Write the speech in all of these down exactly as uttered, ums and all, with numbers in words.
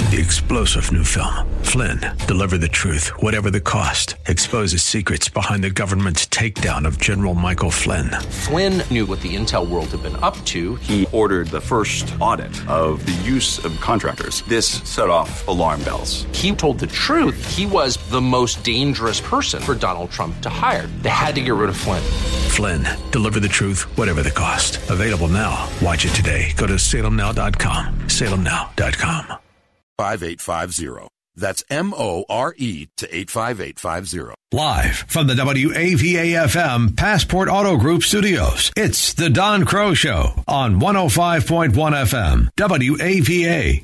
The explosive new film, Flynn, deliver the truth, whatever the cost, exposes secrets behind the government's takedown of General Michael Flynn. Flynn knew what the intel world had been up to. He ordered the first audit of the use of contractors. This set off alarm bells. He told the truth. He was the most dangerous person for Donald Trump to hire. They had to get rid of Flynn. Flynn, deliver the truth, whatever the cost. Available now. Watch it today. Go to salem now dot com. salem now dot com. five eight five zero. That's M O R E to eight five eight five zero. Live from the W A V A F M Passport Auto Group studios, it's the Don Crow Show on one oh five point one F M, W A V A.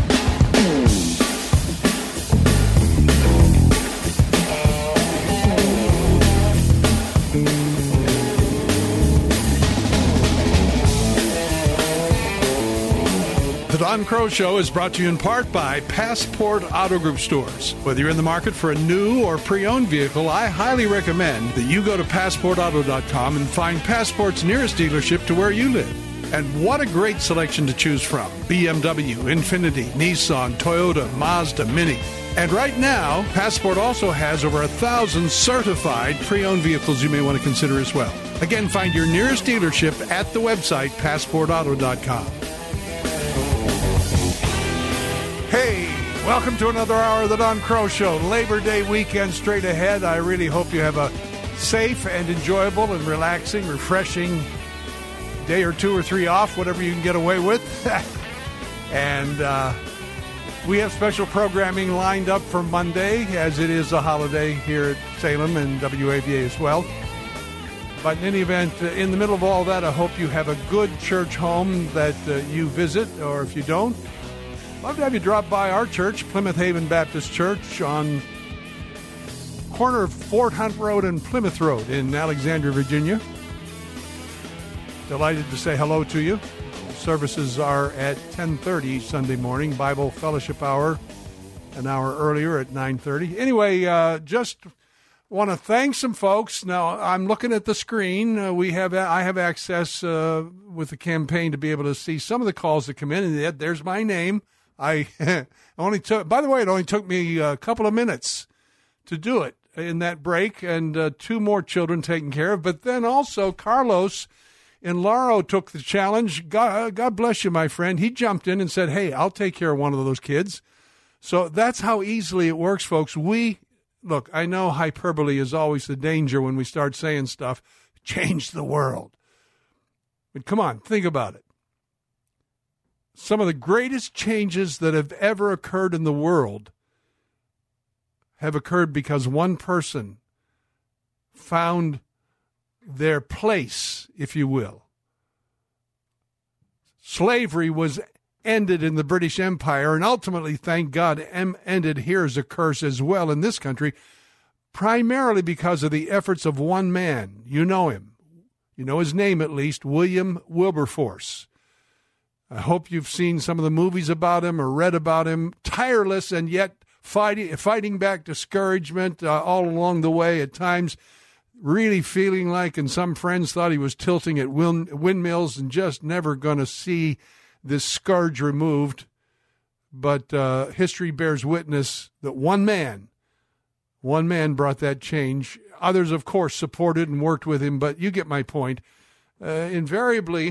The Don Crow Show is brought to you in part by Passport Auto Group stores. Whether you're in the market for a new or pre-owned vehicle, I highly recommend that you go to passport auto dot com and find Passport's nearest dealership to where you live. And what a great selection to choose from. B M W, Infiniti, Nissan, Toyota, Mazda, Mini. And right now, Passport also has over a thousand certified pre-owned vehicles you may want to consider as well. Again, find your nearest dealership at the website passport auto dot com. Hey, welcome to another hour of the Don Crow Show. Labor Day weekend straight ahead. I really hope you have a safe and enjoyable and relaxing, refreshing day or two or three off, whatever you can get away with. and uh, we have special programming lined up for Monday, as it is a holiday here at Salem and W A V A as well. But in any event, uh, in the middle of all that, I hope you have a good church home that uh, you visit, or if you don't, love to have you drop by our church, Plymouth Haven Baptist Church, on corner of Fort Hunt Road and Plymouth Road in Alexandria, Virginia. Delighted to say hello to you. Services are at ten thirty each Sunday morning. Bible Fellowship Hour an hour earlier at nine thirty. Anyway, uh, just want to thank some folks. Now, I'm looking at the screen. Uh, we have I have access uh, with the campaign to be able to see some of the calls that come in. And there's my name. I only took, by the way, it only took me a couple of minutes to do it in that break, and uh, two more children taken care of. But then also Carlos in Lauro took the challenge. God, God bless you, my friend. He jumped in and said, hey, I'll take care of one of those kids. So that's how easily it works, folks. We, look, I know hyperbole is always the danger when we start saying stuff, change the world. But come on, think about it. Some of the greatest changes that have ever occurred in the world have occurred because one person found their place, if you will. Slavery was ended in the British Empire, and ultimately, thank God, ended here as a curse as well in this country, primarily because of the efforts of one man. You know him. You know his name, at least, William Wilberforce. I hope you've seen some of the movies about him or read about him. Tireless and yet fighting fighting back discouragement uh, all along the way, at times really feeling like, and some friends thought he was tilting at wind, windmills and just never going to see this scourge removed. But uh, history bears witness that one man, one man brought that change. Others, of course, supported and worked with him, but you get my point. Uh, invariably,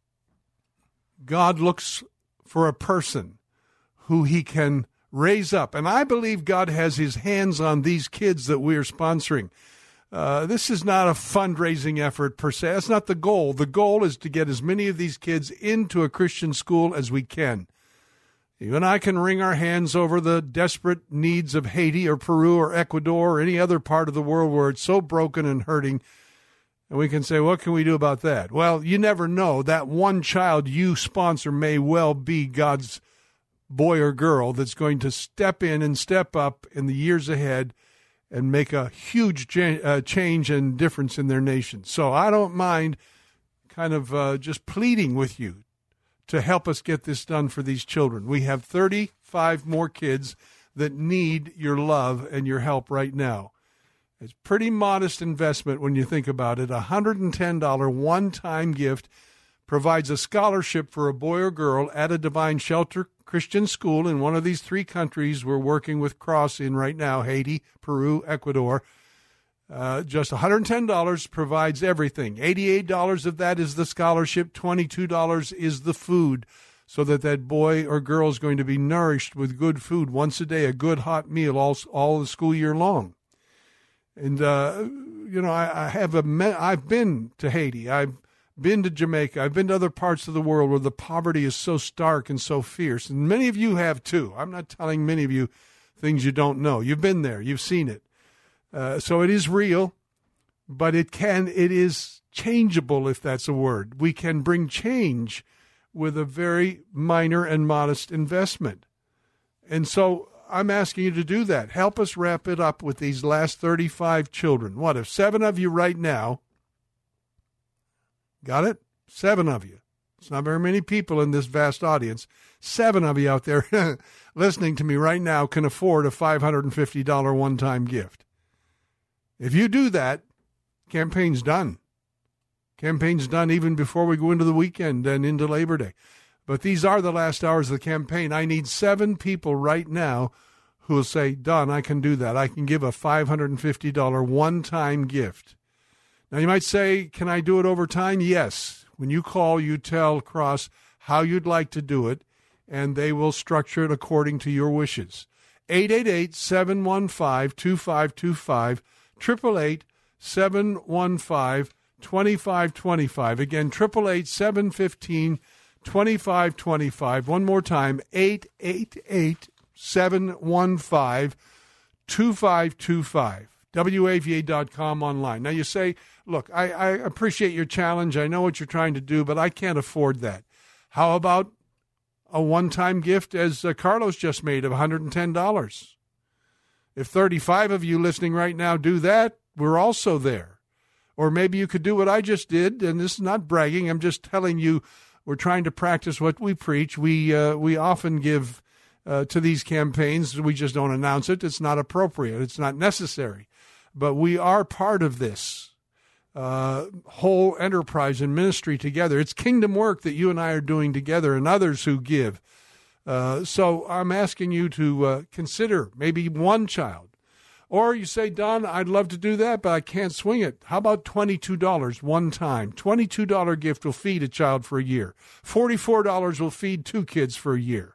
God looks for a person who he can raise up. And I believe God has his hands on these kids that we are sponsoring. Uh, this is not a fundraising effort per se. That's not the goal. The goal is to get as many of these kids into a Christian school as we can. You and I can wring our hands over the desperate needs of Haiti or Peru or Ecuador or any other part of the world where it's so broken and hurting. And we can say, what can we do about that? Well, you never know. That one child you sponsor may well be God's boy or girl that's going to step in and step up in the years ahead and make a huge cha- uh, change and difference in their nation. So I don't mind kind of uh, just pleading with you to help us get this done for these children. We have thirty-five more kids that need your love and your help right now. It's pretty modest investment when you think about it. A one hundred ten dollars one-time gift provides a scholarship for a boy or girl at a Divine Shelter Christian school in one of these three countries we're working with Cross in right now, Haiti, Peru, Ecuador. Uh, just one hundred ten dollars provides everything. eighty-eight dollars of that is the scholarship. twenty-two dollars is the food, so that that boy or girl is going to be nourished with good food once a day, a good hot meal all, all the school year long. And, uh, you know, I, I have a, I've been to Haiti. I've been to Jamaica. I've been to other parts of the world where the poverty is so stark and so fierce. And many of you have too. I'm not telling many of you things you don't know. You've been there. You've seen it. Uh, so it is real, but it can, it is changeable, if that's a word. We can bring change with a very minor and modest investment. And so I'm asking you to do that. Help us wrap it up with these last thirty-five children. What if seven of you right now, got it? Seven of you. It's not very many people in this vast audience. Seven of you out there listening to me right now can afford a five hundred fifty dollars one-time gift. If you do that, campaign's done. Campaign's done even before we go into the weekend and into Labor Day. But these are the last hours of the campaign. I need seven people right now who will say, Don, I can do that. I can give a five hundred fifty dollars one-time gift. Now, you might say, can I do it over time? Yes. When you call, you tell Cross how you'd like to do it, and they will structure it according to your wishes. eight eight eight, seven one five, two five two five, eight eight eight, seven one five, two five two five. Again, eight eight eight, seven one five, two five two five. One more time, eight eight eight, seven one five, two five two five. W A V A dot com online. Now you say, look, I, I appreciate your challenge. I know what you're trying to do, but I can't afford that. How about a one-time gift, as uh, Carlos just made, of one hundred ten dollars? If thirty-five of you listening right now do that, we're also there. Or maybe you could do what I just did, and this is not bragging. I'm just telling you we're trying to practice what we preach. We uh, we often give uh, to these campaigns. We just don't announce it. It's not appropriate. It's not necessary. But we are part of this uh, whole enterprise and ministry together. It's kingdom work that you and I are doing together, and others who give. Uh, so I'm asking you to uh, consider maybe one child. Or you say, Don, I'd love to do that, but I can't swing it. How about twenty-two dollars one time? twenty-two dollars gift will feed a child for a year. forty-four dollars will feed two kids for a year.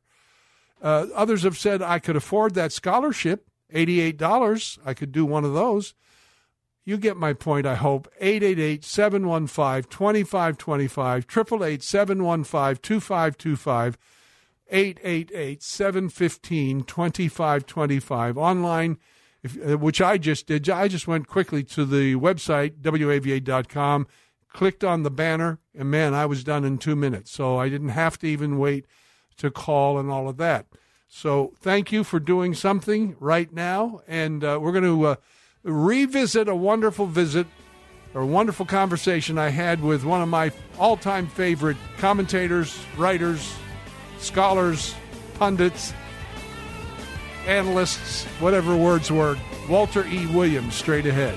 Uh, others have said, I could afford that scholarship, eighty-eight dollars. I could do one of those. You get my point, I hope. eight eight eight, seven one five, two five two five, eight eight eight, seven one five, two five two five. eight eight eight, seven one five, two five two five. Online, if, uh, which I just did. I just went quickly to the website, W A V A dot com, clicked on the banner, and, man, I was done in two minutes. So I didn't have to even wait to call and all of that. So thank you for doing something right now, and uh, we're going to uh, revisit a wonderful visit or wonderful conversation I had with one of my all-time favorite commentators, writers, scholars, pundits, analysts, whatever words were, Walter E. Williams, straight ahead.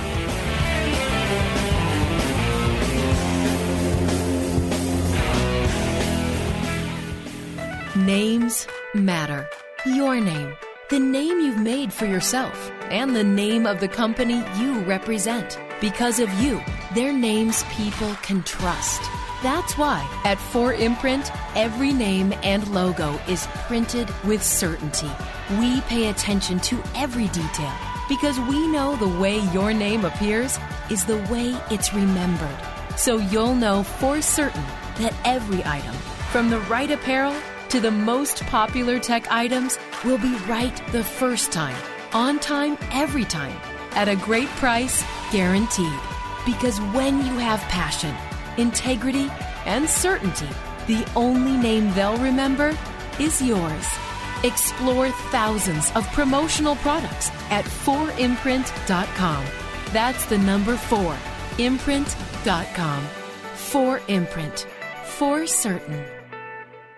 Names matter. Your name, the name you've made for yourself, and the name of the company you represent. Because of you, their names people can trust. That's why at four Imprint, every name and logo is printed with certainty. We pay attention to every detail because we know the way your name appears is the way it's remembered. So you'll know for certain that every item, from the right apparel to the most popular tech items, will be right the first time, on time, every time, at a great price, guaranteed. Because when you have passion, integrity, and certainty, the only name they'll remember is yours. Explore thousands of promotional products at four imprint dot com. That's the number four, imprint dot com. four Imprint. For certain.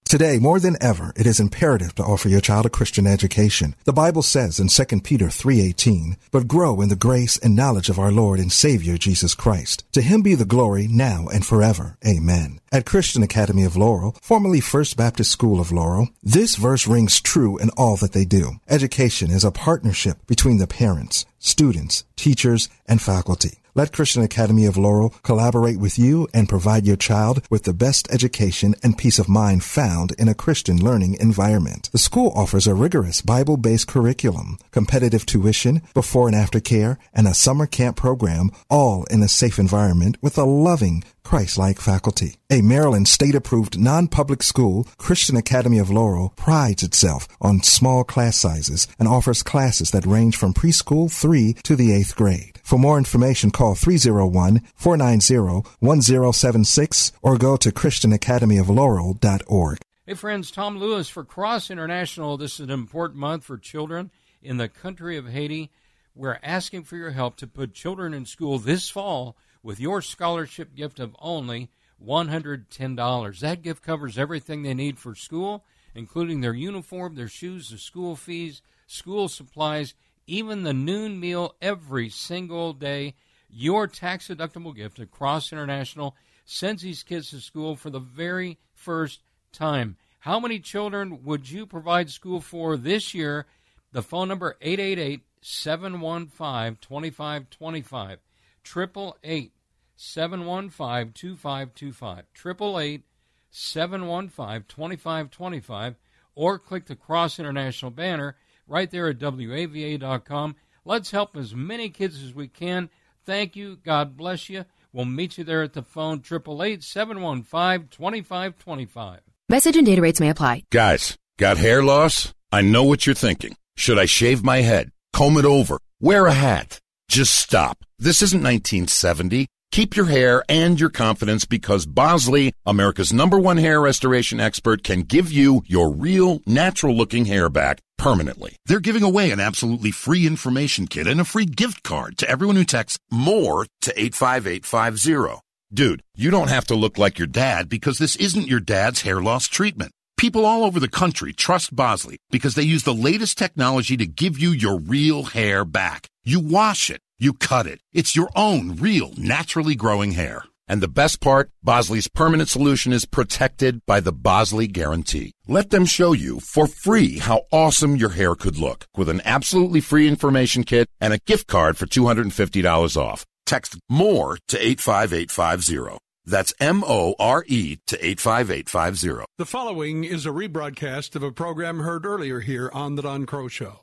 Today, more than ever, it is imperative to offer your child a Christian education. The Bible says in Second Peter three eighteen, "But grow in the grace and knowledge of our Lord and Savior Jesus Christ. To him be the glory now and forever. Amen." At Christian Academy of Laurel, formerly First Baptist School of Laurel, this verse rings true in all that they do. Education is a partnership between the parents, students, teachers, and faculty. Let Christian Academy of Laurel collaborate with you and provide your child with the best education and peace of mind found in a Christian learning environment. The school offers a rigorous Bible-based curriculum, competitive tuition, before and after care, and a summer camp program, all in a safe environment with a loving, Christ-like faculty. A Maryland state-approved non-public school, Christian Academy of Laurel prides itself on small class sizes and offers classes that range from preschool three to the eighth grade. For more information, call three oh one, four nine zero, one zero seven six or go to christian academy of laurel dot org. Hey friends, Tom Lewis for Cross International. This is an important month for children in the country of Haiti. We're asking for your help to put children in school this fall with your scholarship gift of only one hundred ten dollars. That gift covers everything they need for school, including their uniform, their shoes, their school fees, school supplies, even the noon meal every single day. Your tax-deductible gift at Cross International sends these kids to school for the very first time. How many children would you provide school for this year? The phone number, eight eight eight, seven one five, two five two five. eight eight eight, seven one five, two five two five. eight eight eight, seven one five, two five two five. Or click the Cross International banner right there at W A V A dot com. Let's help as many kids as we can. Thank you. God bless you. We'll meet you there at the phone, eight eight eight, seven one five, two five two five. Message and data rates may apply. Guys, got hair loss? I know what you're thinking. Should I shave my head? Comb it over? Wear a hat? Just stop. This isn't nineteen seventy. Keep your hair and your confidence because Bosley, America's number one hair restoration expert, can give you your real, natural-looking hair back permanently. They're giving away an absolutely free information kit and a free gift card to everyone who texts MORE to eight five eight five zero. Dude, you don't have to look like your dad because this isn't your dad's hair loss treatment. People all over the country trust Bosley because they use the latest technology to give you your real hair back. You wash it. You cut it. It's your own real, naturally growing hair. And the best part, Bosley's permanent solution is protected by the Bosley Guarantee. Let them show you for free how awesome your hair could look with an absolutely free information kit and a gift card for two hundred fifty dollars off. Text MORE to eight five eight five zero. That's M O R E to eight five eight five zero. The following is a rebroadcast of a program heard earlier here on The Don Crow Show.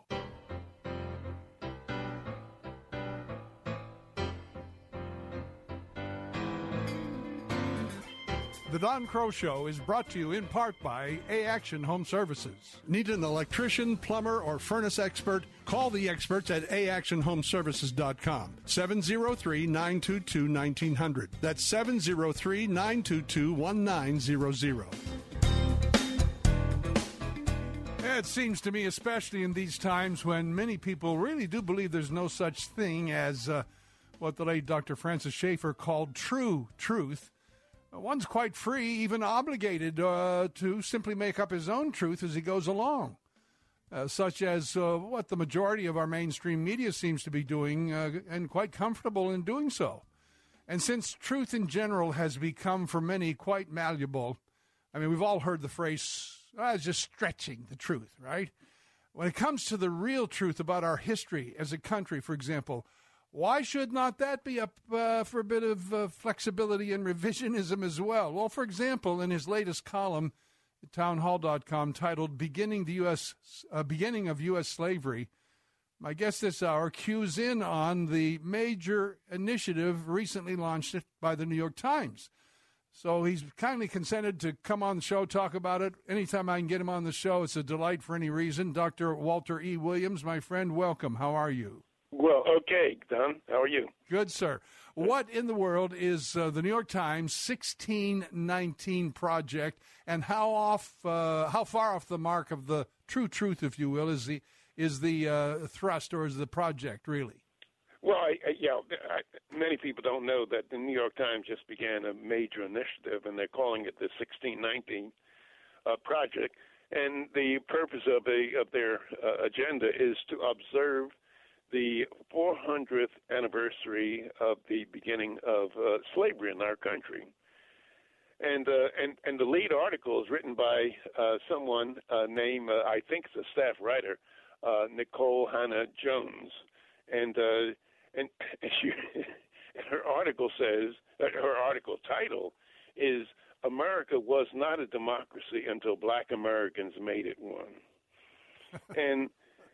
The Don Crow Show is brought to you in part by A-Action Home Services. Need an electrician, plumber, or furnace expert? Call the experts at a action home services dot com. seven oh three, nine two two, one nine zero zero. That's seven oh three, nine two two, one nine zero zero. It seems to me, especially in these times when many people really do believe there's no such thing as uh, what the late Doctor Francis Schaeffer called true truth. One's quite free, even obligated uh, to simply make up his own truth as he goes along, uh, such as uh, what the majority of our mainstream media seems to be doing, uh, and quite comfortable in doing so. And since truth in general has become for many quite malleable, I mean, we've all heard the phrase, oh, it's just stretching the truth, right? When it comes to the real truth about our history as a country, for example, why should not that be up uh, for a bit of uh, flexibility and revisionism as well? Well, for example, in his latest column at town hall dot com titled Beginning the U S uh, Beginning of U S Slavery, my guest this hour cues in on the major initiative recently launched by the New York Times. So he's kindly consented to come on the show, talk about it. Anytime I can get him on the show, it's a delight for any reason. Doctor Walter E. Williams, my friend, welcome. How are you? Well, okay, Don. How are you? Good, sir. What in the world is uh, the New York Times sixteen nineteen Project, and how off, uh, how far off the mark of the true truth, if you will, is the is the uh, thrust or is the project really? Well, I, I, yeah, I, many people don't know that the New York Times just began a major initiative, and they're calling it the sixteen nineteen. uh, project, and the purpose of a of their uh, agenda is to observe the four hundredth anniversary of the beginning of uh, slavery in our country. And uh, and and the lead article is written by uh, someone uh, named uh, I think it's a staff writer, uh, Nicole Hannah Jones, and uh, and, and, she, and her article says uh, her article title is "America was not a democracy until Black Americans made it one," and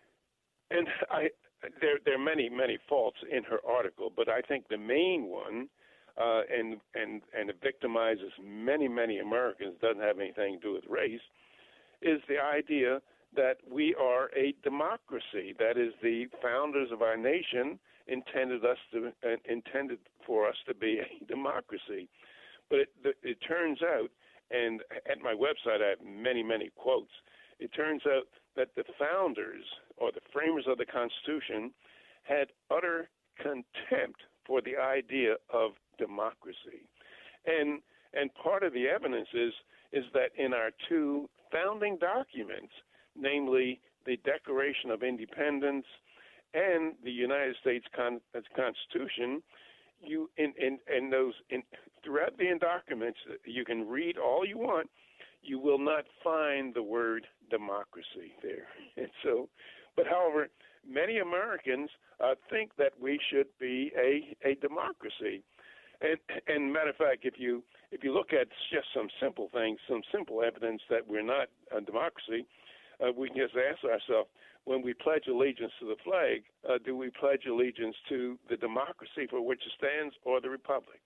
and I there there are many many faults in her article, but I think the main one. Uh, and and and it victimizes many many Americans. Doesn't have anything to do with race. Is the idea that we are a democracy? That is, the founders of our nation intended us to uh, intended for us to be a democracy. But it, it turns out, and at my website I have many many quotes. It turns out that the founders or the framers of the Constitution had utter contempt for the idea of democracy. And and part of the evidence is is that in our two founding documents, namely the Declaration of Independence and the United States Con- Constitution, you in, in, in those in throughout the documents, you can read all you want, you will not find the word democracy there. And so, but however, many Americans uh, think that we should be a, a democracy. And, and matter of fact, if you if you look at just some simple things, some simple evidence that we're not a democracy, uh, we can just ask ourselves, when we pledge allegiance to the flag, uh, do we pledge allegiance to the democracy for which it stands or the republic?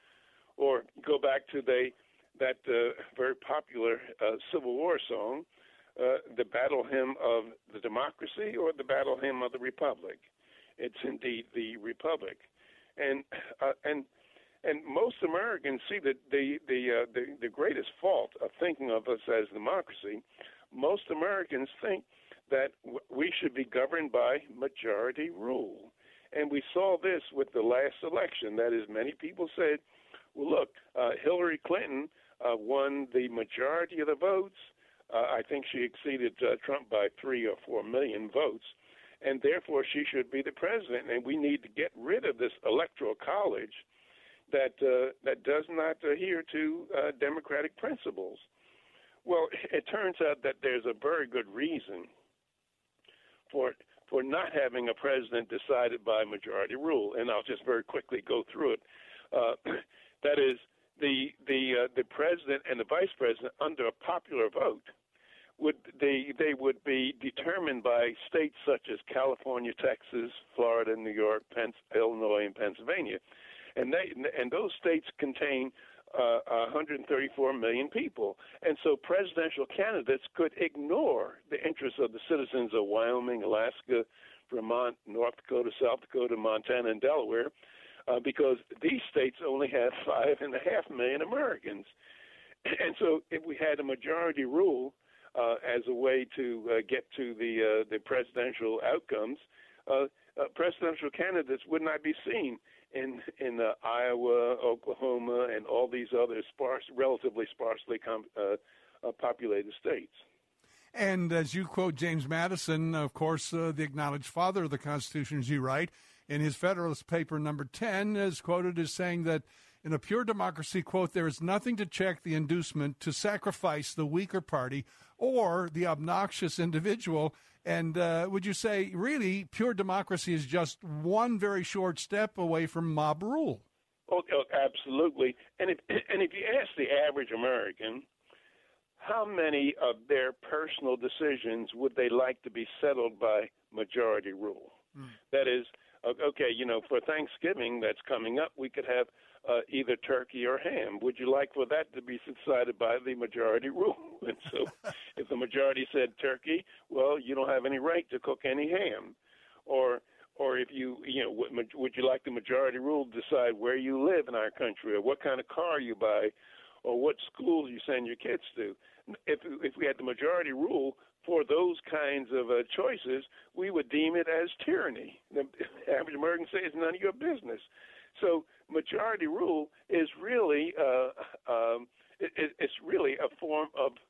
Or go back to the that uh, very popular uh, Civil War song, uh, the battle hymn of the democracy or the battle hymn of the republic. It's indeed the republic. And uh, and And most Americans see that the the, uh, the the greatest fault of thinking of us as democracy. Most Americans think that w- we should be governed by majority rule, and we saw this with the last election. That is, many people said, "Well, look, uh, Hillary Clinton uh, won the majority of the votes. Uh, I think she exceeded uh, Trump by three or four million votes, and therefore she should be the president. And we need to get rid of this electoral college." that uh, that does not adhere to uh, democratic principles. Well, it turns out that there's a very good reason for for not having a president decided by majority rule, and I'll just very quickly go through it. Uh, that is, the the uh, the president and the vice president, under a popular vote, would they they would be determined by states such as California, Texas, Florida, New York, Pens- Illinois, and Pennsylvania. And they and those states contain uh, one hundred thirty-four million people. And so presidential candidates could ignore the interests of the citizens of Wyoming, Alaska, Vermont, North Dakota, South Dakota, Montana, and Delaware, uh, because these states only have five and a half million Americans. And so if we had a majority rule uh, as a way to uh, get to the, uh, the presidential outcomes, uh, uh, presidential candidates would not be seen in in uh, Iowa, Oklahoma, and all these other sparse, relatively sparsely com- uh, uh, populated states. And as you quote James Madison, of course, uh, the acknowledged father of the Constitution, as you write, in his Federalist paper number ten, is quoted as saying that in a pure democracy, quote, there is nothing to check the inducement to sacrifice the weaker party or the obnoxious individual. And uh, would you say, really, pure democracy is just one very short step away from mob rule? Oh, oh absolutely. And if, and if you ask the average American, how many of their personal decisions would they like to be settled by majority rule? Mm. That is, okay, you know, for Thanksgiving that's coming up, we could have uh, either turkey or ham. Would you like for that to be decided by the majority rule? And so if the majority said turkey, well, you don't have any right to cook any ham. Or or if you, you know, would, would you like the majority rule to decide where you live in our country or what kind of car you buy or what schools you send your kids to? If if we had the majority rule for those kinds of uh, choices, we would deem it as tyranny. The average American says it's none of your business. So majority rule is really uh, um, it, it's really a form of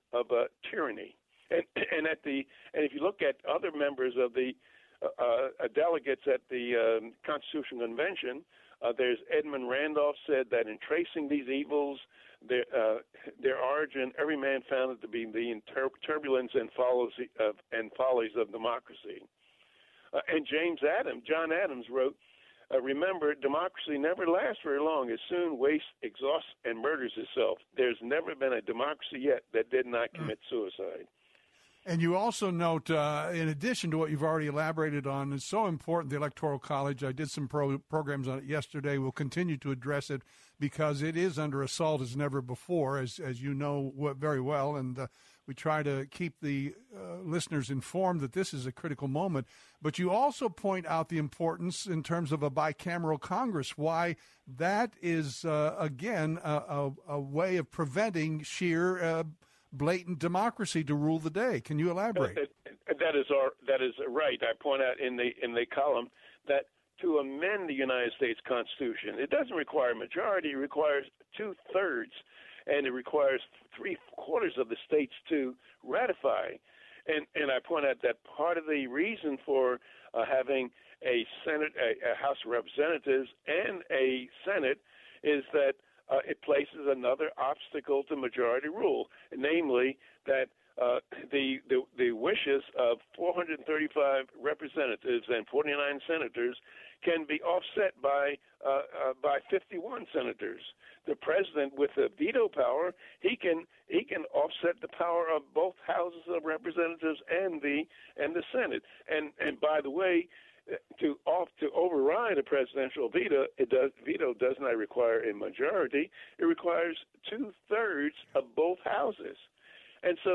of uh, tyranny. And, and at the and if you look at other members of the uh, uh, delegates at the um, Constitutional Convention, uh, there's Edmund Randolph said that in tracing these evils, their uh, their origin, every man found it to be the inter- turbulence and follows of and follies of democracy. Uh, and James Adams, John Adams wrote, uh, "Remember, democracy never lasts very long. It soon wastes, exhausts, and murders itself. There's never been a democracy yet that did not commit suicide." And you also note, uh, in addition to what you've already elaborated on, it's so important, the Electoral College. I did some pro- programs on it yesterday. We'll continue to address it because it is under assault as never before, as as you know very well. And uh, we try to keep the uh, listeners informed that this is a critical moment. But you also point out the importance in terms of a bicameral Congress, why that is, uh, again, a, a, a way of preventing sheer uh blatant democracy to rule the day. Can you elaborate? Uh, that is our, that is right. I point out in the in the column that to amend the United States Constitution, it doesn't require a majority. It requires two thirds, and it requires three quarters of the states to ratify. And and I point out that part of the reason for uh, having a Senate, a, a House of Representatives, and a Senate is that Uh, it places another obstacle to majority rule, namely that uh, the, the the wishes of four hundred thirty-five representatives and forty-nine senators can be offset by uh, uh, by fifty-one senators. The president, with the veto power, he can he can offset the power of both houses of representatives and the and the Senate. And and by the way, To off to override a presidential veto, it does veto does not require a majority. It requires two thirds of both houses, and so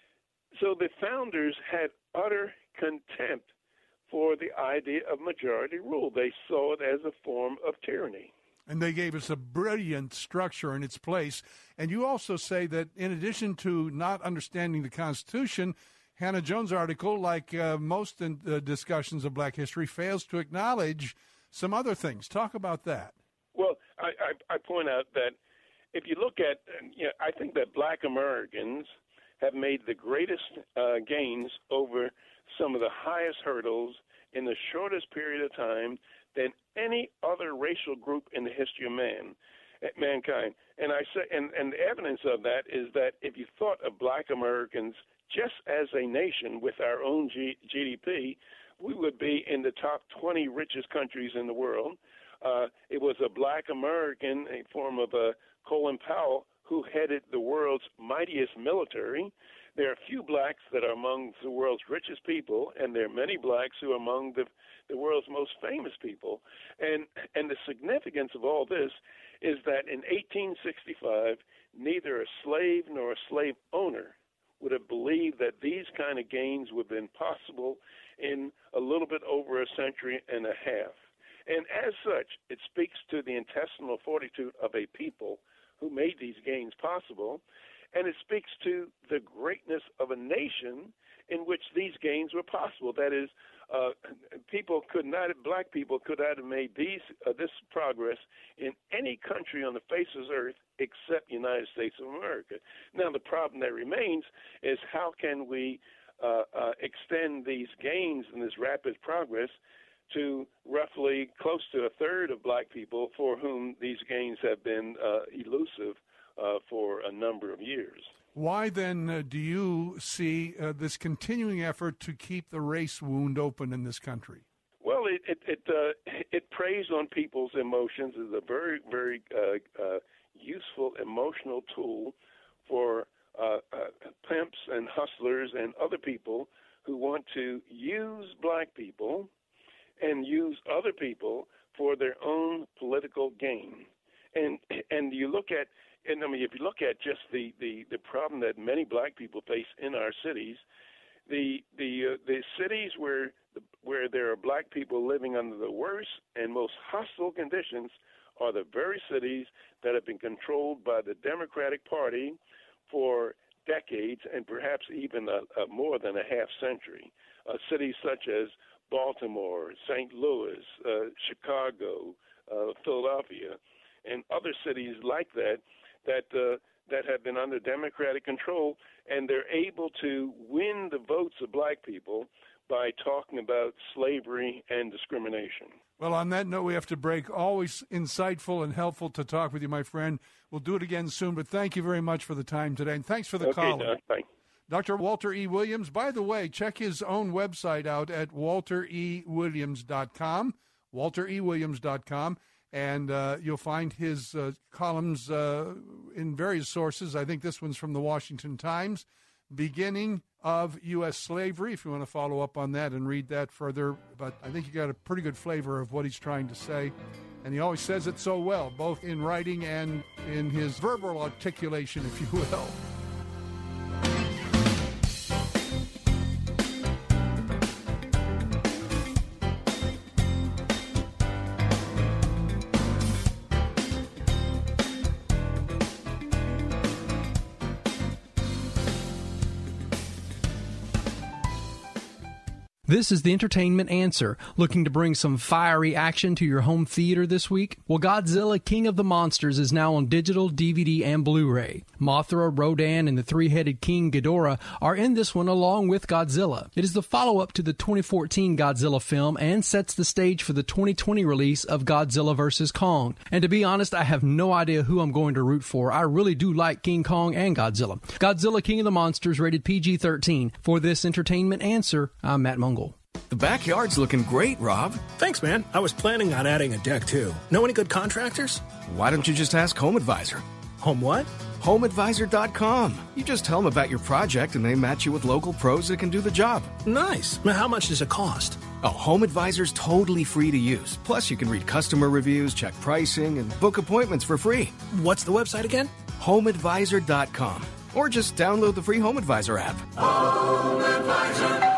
so the founders had utter contempt for the idea of majority rule. They saw it as a form of tyranny. And they gave us a brilliant structure in its place. And you also say that in addition to not understanding the Constitution, Hannah Jones' article, like uh, most in, uh, discussions of black history, fails to acknowledge some other things. Talk about that. Well, I, I, I point out that if you look at, you know, I think that black Americans have made the greatest uh, gains over some of the highest hurdles in the shortest period of time than any other racial group in the history of man, mankind. And I say, and, and the evidence of that is that if you thought of black Americans just as a nation with our own G- G D P, we would be in the top twenty richest countries in the world. Uh, it was a black American, a form of uh, Colin Powell, who headed the world's mightiest military. There are few blacks that are among the world's richest people, and there are many blacks who are among the, the world's most famous people. And, and the significance of all this is that in eighteen sixty-five, neither a slave nor a slave owner would have believed that these kind of gains would have been possible in a little bit over a century and a half. And as such, it speaks to the intestinal fortitude of a people who made these gains possible, and it speaks to the greatness of a nation in which these gains were possible. That is, uh, people could not, black people could not have made these uh, this progress in any country on the face of the earth except the United States of America. Now, the problem that remains is how can we uh, uh, extend these gains and this rapid progress to roughly close to a third of black people for whom these gains have been uh, elusive uh, for a number of years. Why then uh, do you see uh, this continuing effort to keep the race wound open in this country? Well, it it it, uh, it preys on people's emotions. It's a very very uh, uh, useful emotional tool for uh, uh, pimps and hustlers and other people who want to use black people and use other people for their own political gain. And and you look at, and I mean, if you look at just the, the, the problem that many black people face in our cities, the the uh, the cities where the, where there are black people living under the worst and most hostile conditions are the very cities that have been controlled by the Democratic Party for decades and perhaps even a, a more than a half century. Uh, cities such as Baltimore, Saint Louis, uh, Chicago, uh, Philadelphia, and other cities like that, that uh, that have been under Democratic control, and they're able to win the votes of black people by talking about slavery and discrimination. Well, on that note, we have to break. Always insightful and helpful to talk with you, my friend. We'll do it again soon, but thank you very much for the time today, and thanks for the okay, call. Doc, thanks. Doctor Walter E. Williams, by the way, check his own website out at walter e williams dot com, walter e williams dot com, and uh, you'll find his uh, columns uh, in various sources. I think this one's from the Washington Times, Beginning of U S Slavery, if you want to follow up on that and read that further. But I think you got a pretty good flavor of what he's trying to say. And he always says it so well, both in writing and in his verbal articulation, if you will. This is the Entertainment Answer. Looking to bring some fiery action to your home theater this week? Well, Godzilla King of the Monsters is now on digital, D V D, and Blu-ray. Mothra, Rodan, and the three-headed King Ghidorah are in this one along with Godzilla. It is the follow-up to the twenty fourteen Godzilla film and sets the stage for the twenty twenty release of Godzilla versus. Kong. And to be honest, I have no idea who I'm going to root for. I really do like King Kong and Godzilla. Godzilla King of the Monsters, rated P G thirteen. For this Entertainment Answer, I'm Matt Mungle. The backyard's looking great, Rob. Thanks, man. I was planning on adding a deck, too. Know any good contractors? Why don't you just ask Home Advisor? Home what? home advisor dot com. You just tell them about your project, and they match you with local pros that can do the job. Nice. Now, how much does it cost? Oh, Home Advisor's totally free to use. Plus, you can read customer reviews, check pricing, and book appointments for free. What's the website again? home advisor dot com. Or just download the free Home Advisor app. Home Advisor.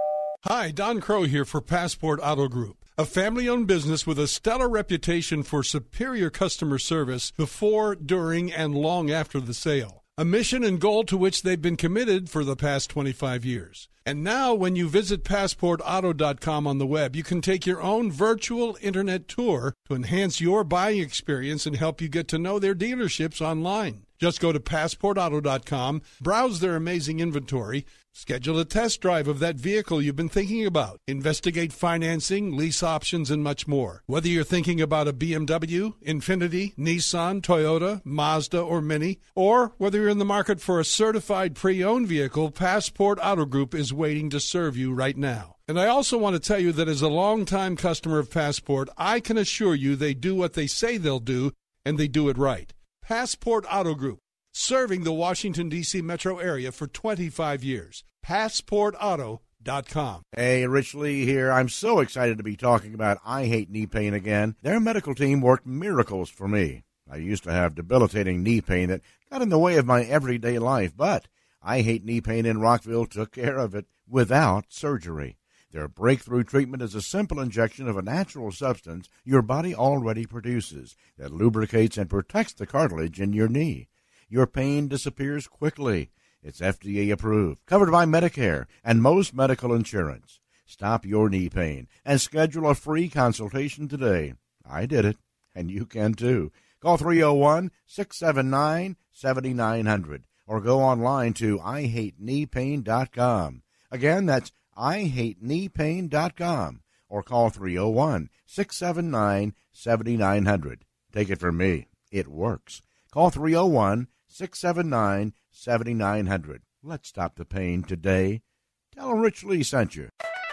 Hi, Don Crow here for Passport Auto Group, a family-owned business with a stellar reputation for superior customer service before, during, and long after the sale. A mission and goal to which they've been committed for the past twenty-five years. And now, when you visit passport auto dot com on the web, you can take your own virtual internet tour to enhance your buying experience and help you get to know their dealerships online. Just go to passport auto dot com, browse their amazing inventory, schedule a test drive of that vehicle you've been thinking about, investigate financing, lease options, and much more. Whether you're thinking about a B M W, Infiniti, Nissan, Toyota, Mazda, or Mini, or whether you're in the market for a certified pre-owned vehicle, Passport Auto Group is waiting to serve you right now. And I also want to tell you that as a longtime customer of Passport, I can assure you they do what they say they'll do, and they do it right. Passport Auto Group, serving the Washington, D C metro area for twenty-five years. passport auto dot com. Hey, Rich Lee here. I'm so excited to be talking about I Hate Knee Pain again. Their medical team worked miracles for me. I used to have debilitating knee pain that got in the way of my everyday life, but I Hate Knee Pain in Rockville took care of it without surgery. Their breakthrough treatment is a simple injection of a natural substance your body already produces that lubricates and protects the cartilage in your knee. Your pain disappears quickly. It's F D A approved, covered by Medicare and most medical insurance. Stop your knee pain and schedule a free consultation today. I did it, and you can too. Call three oh one, six seven nine, seven nine zero zero or go online to i hate knee pain dot com. Again, that's i hate knee pain dot com or call three oh one, six seven nine, seven nine zero zero. Take it from me, it works. Call three oh one, six seven nine, seven nine zero zero. Let's stop the pain today. Tell Rich Lee sent you.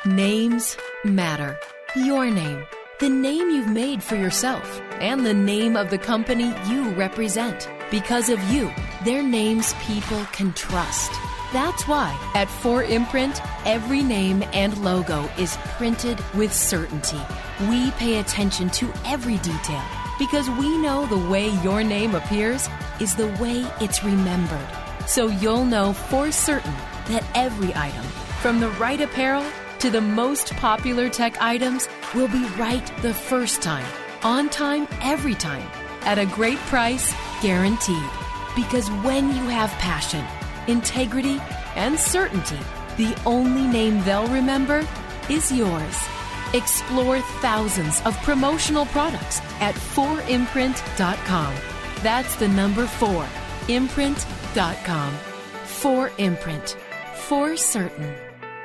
Names matter. Your name, the name you've made for yourself, and the name of the company you represent. Because of you, their names people can trust. That's why at four Imprint, every name and logo is printed with certainty. We pay attention to every detail because we know the way your name appears is the way it's remembered. So you'll know for certain that every item, from the right apparel to the most popular tech items, will be right the first time, on time, every time, at a great price, guaranteed. Because when you have passion, integrity, and certainty, the only name they'll remember is yours. Explore thousands of promotional products at four imprint dot com. That's the number four, imprint dot com. For Imprint. For certain.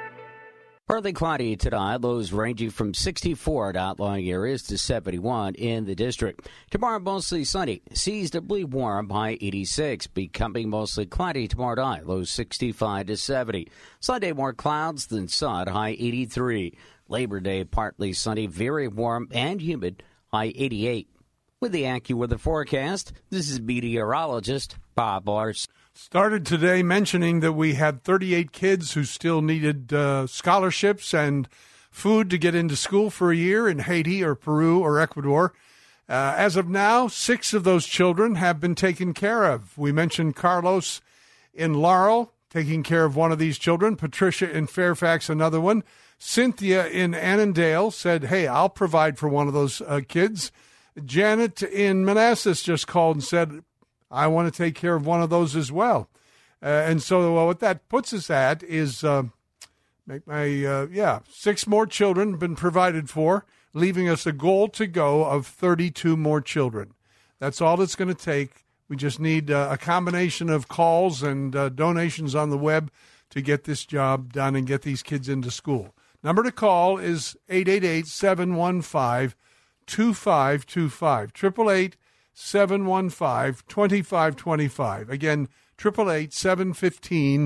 Partly cloudy tonight, lows ranging from sixty-four at outlying areas to seventy-one in the district. Tomorrow, mostly sunny, seasonably warm, high eighty-six. Becoming mostly cloudy tomorrow night, lows sixty-five to seventy. Sunday, more clouds than sun, high eighty-three. Labor Day, partly sunny, very warm and humid, high eighty-eight. With the AccuWeather forecast, this is meteorologist Bob Larson. Started today mentioning that we had thirty-eight kids who still needed uh, scholarships and food to get into school for a year in Haiti or Peru or Ecuador. Uh, as of now, six of those children have been taken care of. We mentioned Carlos in Laurel taking care of one of these children, Patricia in Fairfax, another one. Cynthia in Annandale said, hey, I'll provide for one of those uh, kids. Janet in Manassas just called and said, I want to take care of one of those as well. Uh, and so uh, what that puts us at is, uh, make my uh, yeah, six more children been provided for, leaving us a goal to go of thirty-two more children. That's all it's going to take. We just need uh, a combination of calls and uh, donations on the web to get this job done and get these kids into school. Number to call is eight eight eight, seven one five, two five two five. eight eight eight, seven one five, two five two five. Again, eight eight eight, seven one five,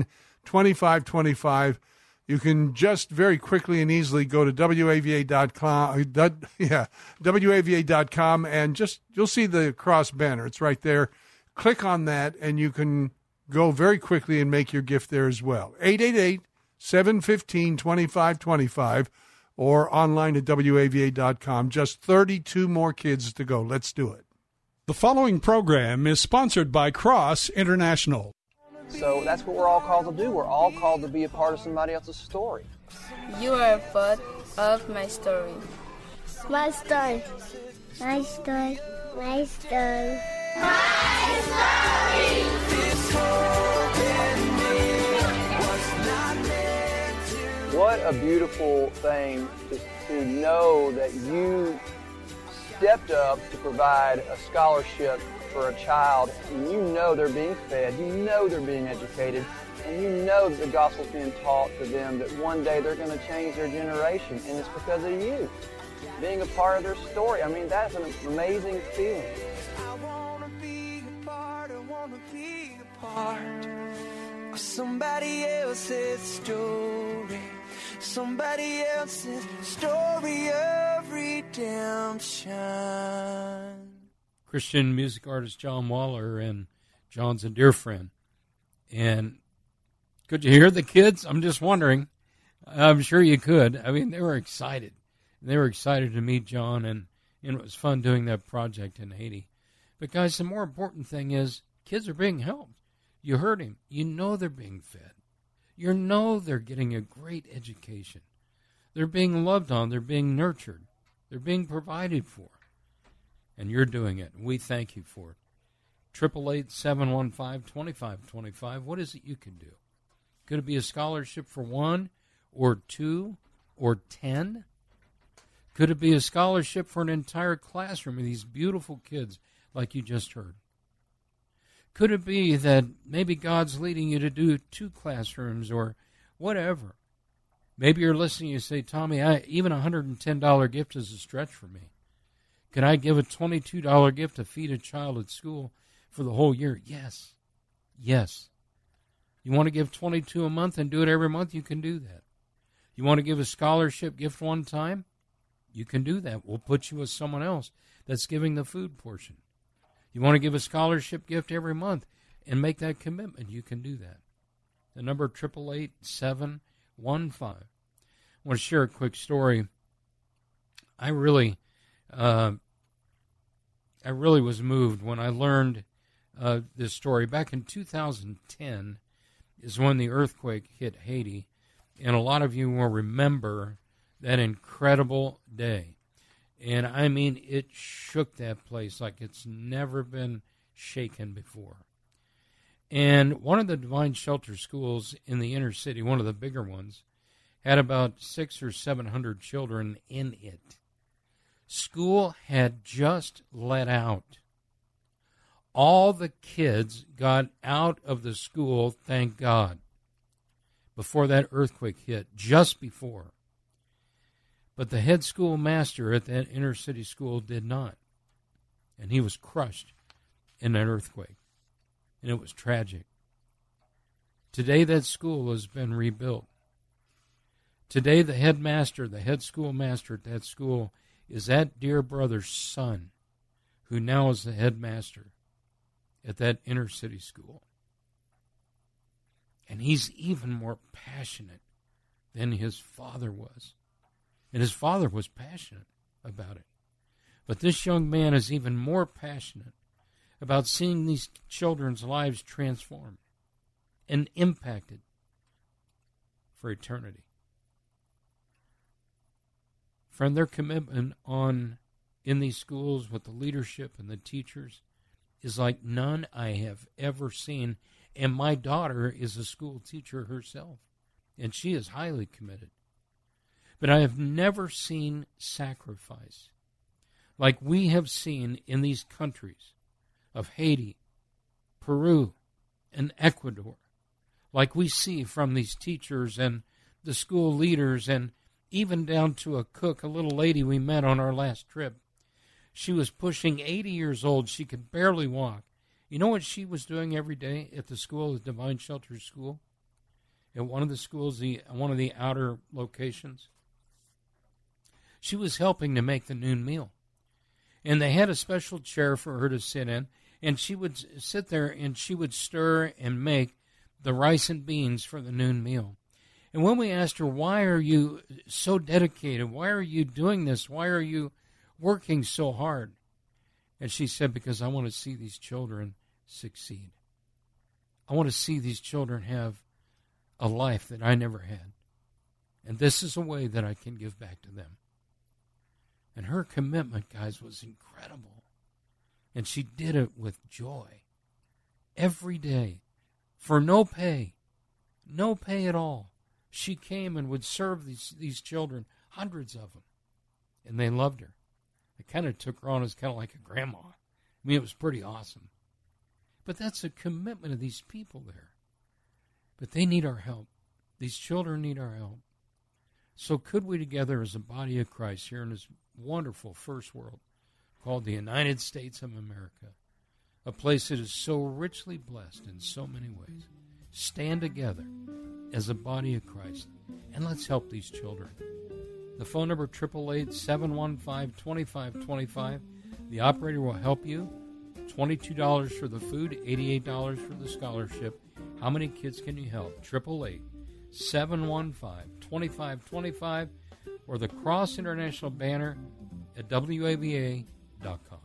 two five two five. You can just very quickly and easily go to W A V A dot com, yeah, W A V A dot com, and just you'll see the cross banner. It's right there. Click on that, and you can go very quickly and make your gift there as well. eight eight eight, seven one five, two five two five, or online at W A V A dot com. Just thirty-two more kids to go. Let's do it. The following program is sponsored by Cross International. So that's what we're all called to do. We're all called to be a part of somebody else's story. You are a part of my story. My story. My story. My story. My story. What a beautiful thing to, to know that you stepped up to provide a scholarship for a child, and you know they're being fed, you know they're being educated, and you know that the gospel's being taught to them, that one day they're going to change their generation, and it's because of you being a part of their story. I mean, that's an amazing feeling. I want to be a part, I want to be a part of somebody else's story, somebody else's story of redemption. Christian music artist John Waller, and John's a dear friend. And could you hear the kids? I'm just wondering. I'm sure you could. I mean, they were excited. They were excited to meet John, and, and it was fun doing that project in Haiti. But, guys, the more important thing is kids are being helped. You heard him. You know they're being fed. You know they're getting a great education. They're being loved on. They're being nurtured. They're being provided for. And you're doing it. We thank you for it. eight eight eight, seven one five, two five two five. What is it you can do? Could it be a scholarship for one or two or ten? Could it be a scholarship for an entire classroom of these beautiful kids like you just heard? Could it be that maybe God's leading you to do two classrooms or whatever? Maybe you're listening and you say, Tommy, I, even a one hundred ten dollars gift is a stretch for me. Can I give a twenty-two dollars gift to feed a child at school for the whole year? Yes. Yes. You want to give twenty-two dollars a month and do it every month? You can do that. You want to give a scholarship gift one time? You can do that. We'll put you with someone else that's giving the food portion. You want to give a scholarship gift every month and make that commitment? You can do that. The number eight eight eight, seven one five. I want to share a quick story. I really... Uh, I really was moved when I learned uh, this story. Back in two thousand ten is when the earthquake hit Haiti, and a lot of you will remember that incredible day. And I mean, it shook that place like it's never been shaken before. And one of the Divine Shelter schools in the inner city, one of the bigger ones, had about six or seven hundred children in it. School had just let out. All the kids got out of the school, thank God, before that earthquake hit, just before. But the head schoolmaster at that inner city school did not. And he was crushed in that earthquake. And it was tragic. Today that school has been rebuilt. Today the headmaster, the head schoolmaster at that school, is that dear brother's son, who now is the headmaster at that inner city school. And he's even more passionate than his father was. And his father was passionate about it. But this young man is even more passionate about seeing these children's lives transformed and impacted for eternity. Friend, their commitment on in these schools with the leadership and the teachers is like none I have ever seen. And my daughter is a school teacher herself, and she is highly committed. But I have never seen sacrifice like we have seen in these countries of Haiti, Peru, and Ecuador, like we see from these teachers and the school leaders, and even down to a cook, a little lady we met on our last trip. She was pushing eighty years old. She could barely walk. You know what she was doing every day at the school, the Divine Shelter School? At one of the schools, the one of the outer locations? She was helping to make the noon meal. And they had a special chair for her to sit in, and she would sit there and she would stir and make the rice and beans for the noon meal. And when we asked her, why are you so dedicated? Why are you doing this? Why are you working so hard? And she said, because I want to see these children succeed. I want to see these children have a life that I never had. And this is a way that I can give back to them. And her commitment, guys, was incredible. And she did it with joy. Every day. For no pay. No pay at all. She came and would serve these, these children, hundreds of them. And they loved her. They kind of took her on as kind of like a grandma. I mean, it was pretty awesome. But that's a commitment of these people there. But they need our help. These children need our help. So could we together as a body of Christ here in this wonderful first world called the United States of America, a place that is so richly blessed in so many ways, stand together as a body of Christ, and let's help these children. The phone number, eight eight eight, seven one five, two five two five. The operator will help you. twenty-two dollars for the food, eighty-eight dollars for the scholarship. How many kids can you help? eight eight eight, seven one five, two five two five or the Cross International banner at W A V A dot com.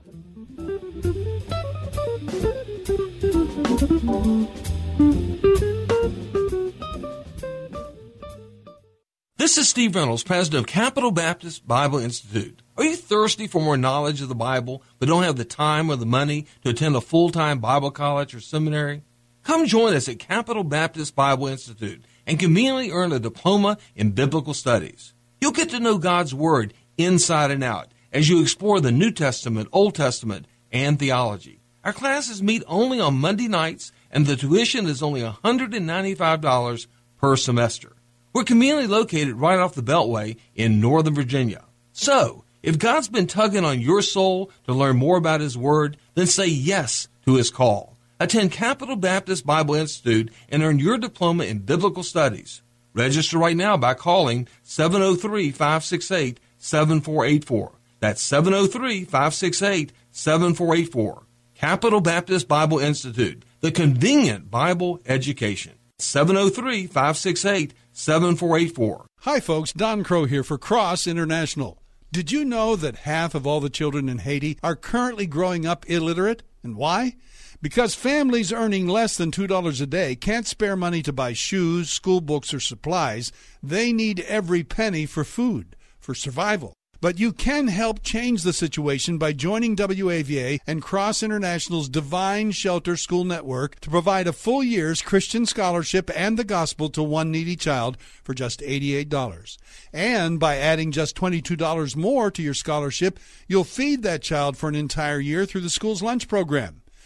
This is Steve Reynolds, president of Capital Baptist Bible Institute. Are you thirsty for more knowledge of the Bible, but don't have the time or the money to attend a full-time Bible college or seminary? Come join us at Capital Baptist Bible Institute and conveniently earn a diploma in biblical studies. You'll get to know God's Word inside and out as you explore the New Testament, Old Testament, and theology. Our classes meet only on Monday nights, and the tuition is only one hundred ninety-five dollars per semester. We're conveniently located right off the Beltway in Northern Virginia. So, if God's been tugging on your soul to learn more about His Word, then say yes to His call. Attend Capital Baptist Bible Institute and earn your diploma in biblical studies. Register right now by calling seven oh three, five six eight, seven four eight four. That's seven oh three, five six eight, seven four eight four. Capital Baptist Bible Institute, the convenient Bible education. seven oh three, five six eight, seven four eight four. Hi, folks. Don Crow here for Cross International. Did you know that half of all the children in Haiti are currently growing up illiterate? And why? Because families earning less than two dollars a day can't spare money to buy shoes, school books, or supplies. They need every penny for food, for survival. But you can help change the situation by joining W A V A and Cross International's Divine Shelter School Network to provide a full year's Christian scholarship and the gospel to one needy child for just eighty-eight dollars. And by adding just twenty-two dollars more to your scholarship, you'll feed that child for an entire year through the school's lunch program.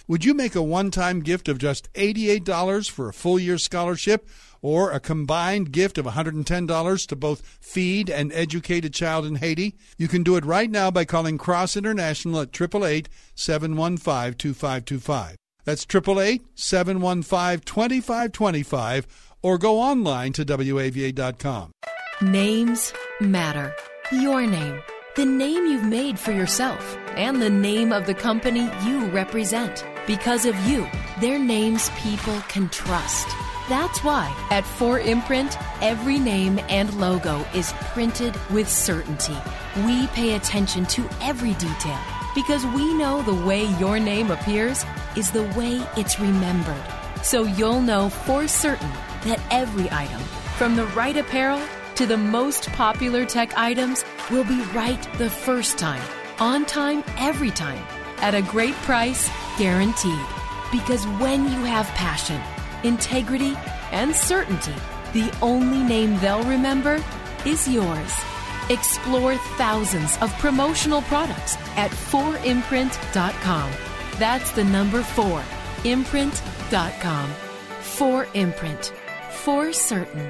Would you make a one-time gift of just eighty-eight dollars for a full-year scholarship, or a combined gift of one hundred ten dollars to both feed and educate a child in Haiti? You can do it right now by calling Cross International at eight eight eight, seven one five, two five two five. That's eight eight eight, seven one five, two five two five, or go online to W A V A dot com. Names matter. Your name, the name you've made for yourself, and the name of the company you represent. Because of you, their names people can trust. That's why at four Imprint, every name and logo is printed with certainty. We pay attention to every detail because we know the way your name appears is the way it's remembered. So you'll know for certain that every item, from the right apparel to the most popular tech items, will be right the first time, on time, every time, at a great price, guaranteed. Because when you have passion, integrity, and certainty, the only name they'll remember is yours. Explore thousands of promotional products at four imprint dot com. That's the number four, imprint dot com. four Imprint. For certain.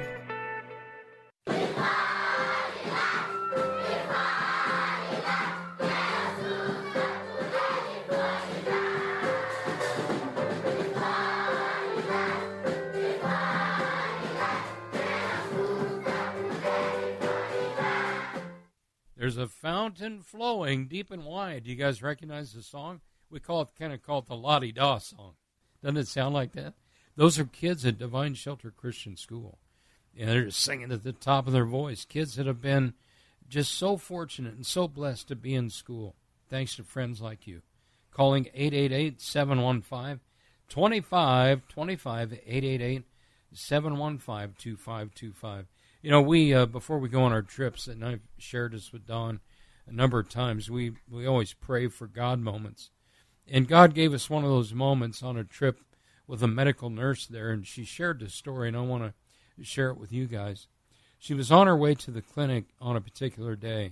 There's a fountain flowing deep and wide. Do you guys recognize the song? We call it kind of call it the La-Di-Da song. Doesn't it sound like that? Those are kids at Divine Shelter Christian School. And they're just singing at the top of their voice. Kids that have been just so fortunate and so blessed to be in school, thanks to friends like you. Calling eight eight eight, seven one five, two five two five, eight eight eight, seven one five, two five two five. You know, we, uh, before we go on our trips, and I've shared this with Don a number of times, we, we always pray for God moments. And God gave us one of those moments on a trip with a medical nurse there, and she shared this story, and I want to share it with you guys. She was on her way to the clinic on a particular day,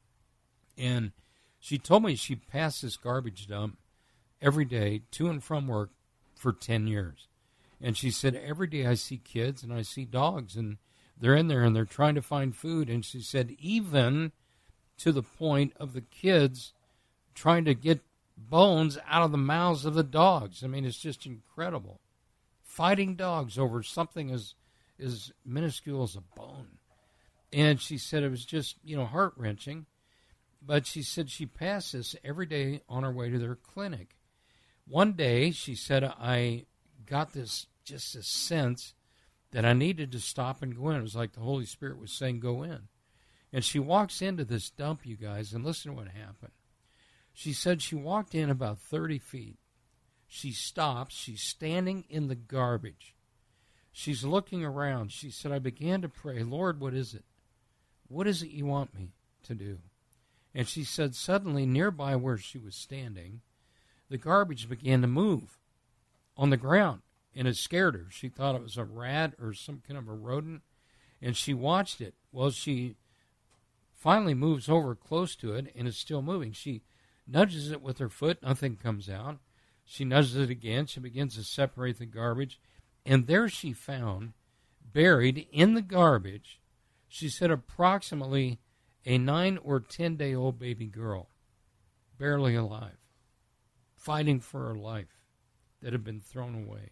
and she told me she passed this garbage dump every day to and from work for ten years. And she said, every day I see kids and I see dogs, and they're in there and they're trying to find food. And she said, even to the point of the kids trying to get bones out of the mouths of the dogs. I mean, it's just incredible. Fighting dogs over something as, as minuscule as a bone. And she said it was just, you know, heart-wrenching. But she said she passed this every day on her way to their clinic. One day, she said, I got this, just this sense that I needed to stop and go in. It was like the Holy Spirit was saying, go in. And she walks into this dump, you guys, and listen to what happened. She said she walked in about thirty feet. She stops. She's standing in the garbage. She's looking around. She said, I began to pray, Lord, what is it? What is it you want me to do? And she said suddenly nearby where she was standing, the garbage began to move on the ground. And it scared her. She thought it was a rat or some kind of a rodent. And she watched it. Well, she finally moves over close to it, and it's still moving. She nudges it with her foot. Nothing comes out. She nudges it again. She begins to separate the garbage. And there she found, buried in the garbage, she said approximately a nine or ten-day-old baby girl, barely alive, fighting for her life, that had been thrown away.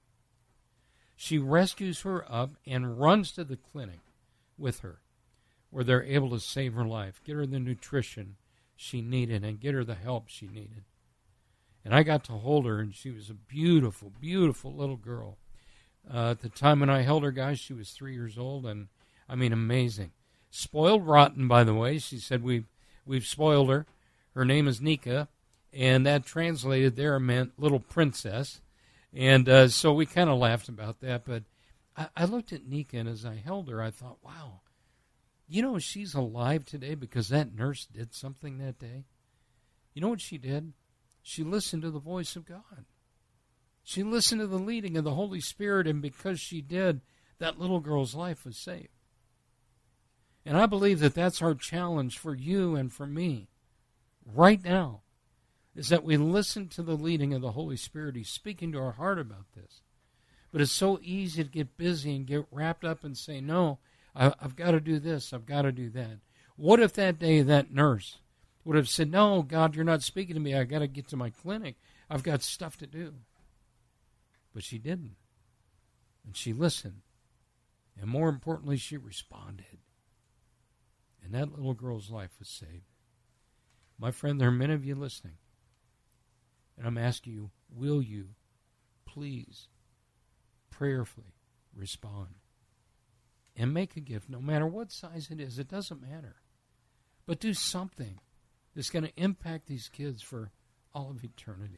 She rescues her up and runs to the clinic with her, where they're able to save her life, get her the nutrition she needed, and get her the help she needed. And I got to hold her, and she was a beautiful, beautiful little girl. Uh, at the time when I held her, guys, she was three years old, and, I mean, amazing. Spoiled rotten, by the way. She said we've, we've spoiled her. Her name is Nika, and that translated there meant little princess. And uh, so we kind of laughed about that, but I, I looked at Nika, and as I held her, I thought, wow, you know, she's alive today because that nurse did something that day. You know what she did? She listened to the voice of God. She listened to the leading of the Holy Spirit, and because she did, that little girl's life was saved. And I believe that that's our challenge for you and for me right now, is that we listen to the leading of the Holy Spirit. He's speaking to our heart about this. But it's so easy to get busy and get wrapped up and say, no, I, I've got to do this, I've got to do that. What if that day that nurse would have said, no, God, you're not speaking to me. I've got to get to my clinic. I've got stuff to do. But she didn't. And she listened. And more importantly, she responded. And that little girl's life was saved. My friend, there are many of you listening. And I'm asking you, will you please prayerfully respond and make a gift, no matter what size it is? It doesn't matter. But do something that's going to impact these kids for all of eternity.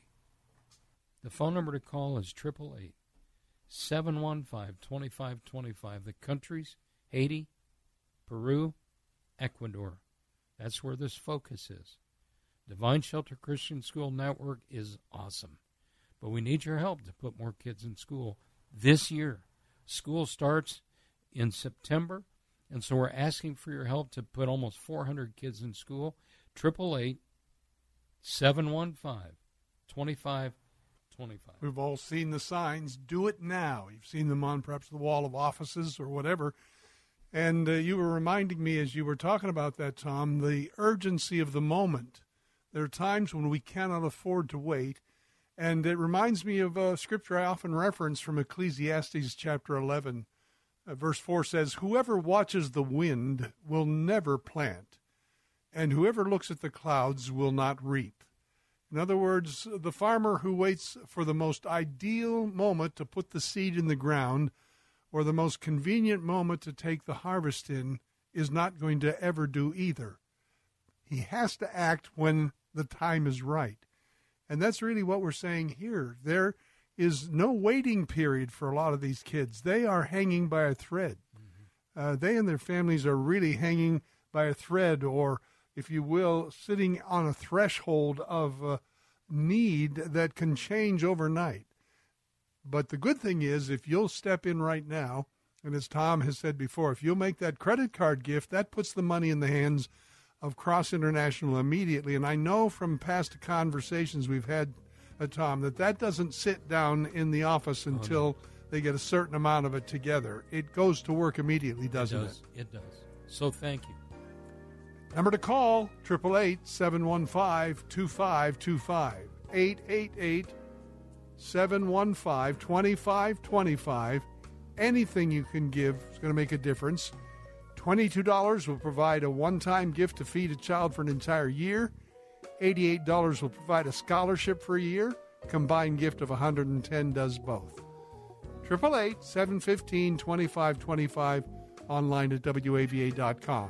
The phone number to call is eight eight eight, seven one five, two five two five. The countries, Haiti, Peru, Ecuador. That's where this focus is. Divine Shelter Christian School Network is awesome. But we need your help to put more kids in school this year. School starts in September, and so we're asking for your help to put almost four hundred kids in school. eight eight eight, seven one five, two five two five. We've all seen the signs. Do it now. You've seen them on perhaps the wall of offices or whatever. And uh, you were reminding me as you were talking about that, Tom, the urgency of the moment. There are times when we cannot afford to wait. And it reminds me of a scripture I often reference from Ecclesiastes chapter eleven. Uh, verse four says, whoever watches the wind will never plant, and whoever looks at the clouds will not reap. In other words, the farmer who waits for the most ideal moment to put the seed in the ground or the most convenient moment to take the harvest in is not going to ever do either. He has to act when the time is right. And that's really what we're saying here. There is no waiting period for a lot of these kids. They are hanging by a thread. Mm-hmm. Uh, they and their families are really hanging by a thread, or, if you will, sitting on a threshold of uh, need that can change overnight. But the good thing is, if you'll step in right now, and as Tom has said before, if you'll make that credit card gift, that puts the money in the hands of Cross International immediately. And I know from past conversations we've had, uh, Tom, that that doesn't sit down in the office until oh, no. they get a certain amount of it together. It goes to work immediately, doesn't it? Does. It? It does. So thank you. Number to call, eight eight eight, seven one five, two five two five. eight eight eight, seven one five, two five two five. Anything you can give is going to make a difference. twenty-two dollars will provide a one-time gift to feed a child for an entire year. eighty-eight dollars will provide a scholarship for a year. Combined gift of one hundred ten dollars does both. eight eight eight, seven one five, two five two five. Online at W A V A dot com.